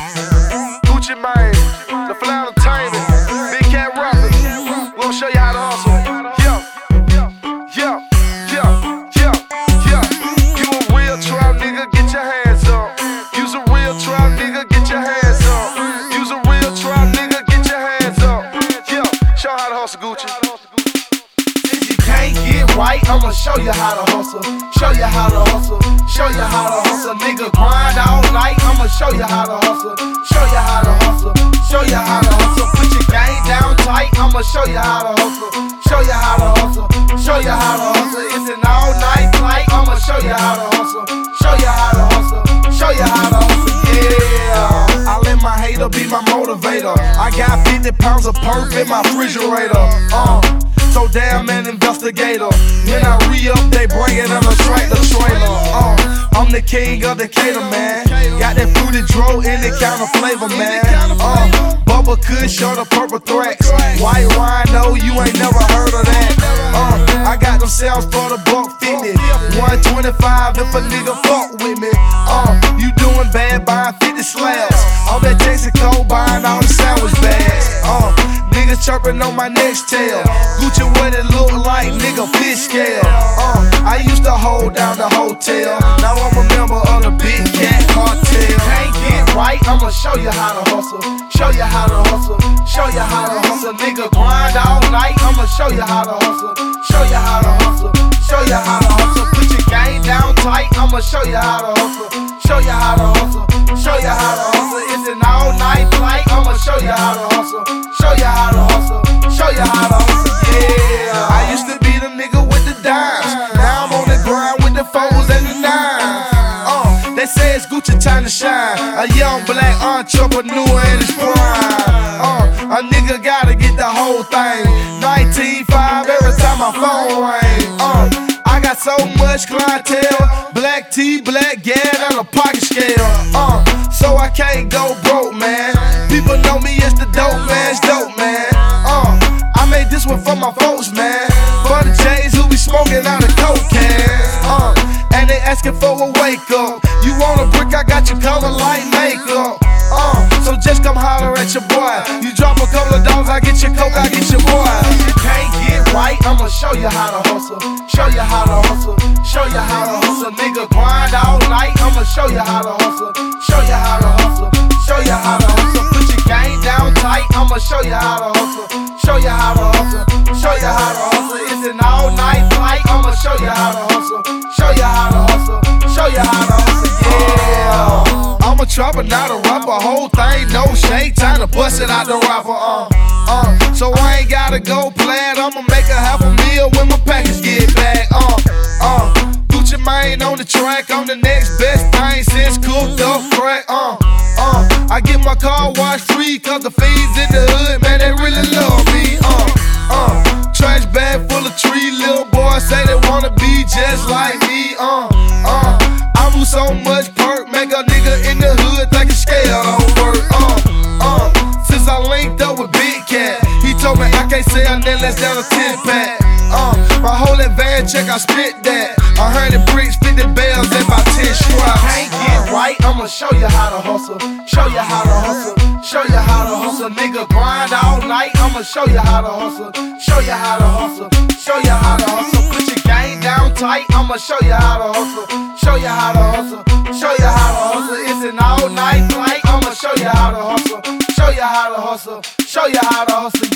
Gucci Mane, the Flannel Entertainment, Big Cat Rapper. We gon' show you how to hustle. You a real trap nigga, get your hands up. You's a real trap nigga, get your hands up. You's a real trap nigga, get your hands up. Show how to hustle, Gucci. If you can't get right, I'ma show you how to hustle. Show you how to hustle. Show you how to hustle. Nigga grind all night, I'ma show you how to hustle. Show you how to hustle. Show you how to hustle. Put your game down tight, I'ma show you how to hustle. Show you how to hustle. Show you how to hustle. It's an all-night flight, I'ma show you how to hustle. Show you how to hustle. Show you how to hustle. Yeah. I let my hater be my motivator. I got 50 pounds of perf in my refrigerator. So damn an investigator. When I re-up, they bring it on a tractor trailer. I'm the king of the cater, man. Got that fruity dro in the counter flavor, man. Bubba Kush or the purple threats. White Rhino, you ain't never heard of that. I got them sales for the $150. 125 if a nigga fuck with me. You doing bad buying 50 slabs. I'm at Texaco buying all the sandwich bags. Niggas chirping on my next tail. Gucci what it look like, nigga fish scale. I used to hold down the hotel. Now I'm a member of the Big Cat Cartel. Can't get right, I'ma show you how to hustle. Show you how to hustle. Show you how to hustle. Nigga grind all night, I'ma show you how to hustle. Show you how to hustle. Show you how to hustle. Put your game down tight, I'ma show you how to hustle. Show you how to hustle. Show you how to hustle. It's an all-night flight, I'ma show you how to hustle. Show you how to hustle. Show you how to hustle. Yeah. I used to be the nigga with the dimes. Now I'm on the grind with the foes and the nines. They say it's Gucci time to shine. A young black entrepreneur in his prime. A nigga gotta get the whole thing. 19.5 every time my phone ring. I got so much clientele. Black tea, black gas, and a pocket scale. So I can't go broke, man. People know me as the dope man, dope man. I made this one for my folks, man. For the J's who be smoking out of coke cans. And they asking for a wake up. You want a brick, I got you color like makeup. So just come holler at your boy. You drop a couple of dollars, I get your coke, I get your boy. You can't get right, I'ma show you how to hustle. Show you how to hustle. Show you how to hustle. Nigga grind all night, I'ma show you how to hustle. Show you how to hustle. Show you how to hustle. Put your game down tight, I'ma show you how to hustle. Show you how to hustle. Show you how to hustle. It's an all-night flight, I'ma show you how to hustle. Show you how to hustle. Show you how to hustle. Yeah. I'm a trapper, not a rapper. Whole thing, no shake. Time to bust it out the rapper. So I ain't gotta go plan. I'ma make a $500,000 when my package get back. Gucci Mane on the track. I'm the next best thing since cooked up crack. I get my car washed free, cause the fiends in the hood, man, they really love me. Trash bag full of tree, little boys say they wanna be just like me. I move so much perk, make a nigga in the hood think a scale don't work. Since I linked up with Big Cat, he told me I can't sell nothing less than a 10-pack. My whole advance check, I spit that. 100 bricks, 50 bells, and about 10 straps. Can't get right, I'ma show you how to hustle. Show you how to hustle. Show you how to hustle. Nigga grind all night, I'ma show you how to hustle. Show you how to hustle. Show you how to hustle. Put your game down tight, I'ma show you how to hustle. Show you how to hustle. Show you how to hustle. It's an all-night flight, I'ma show you how to hustle. Show you how to hustle. Show you how to hustle.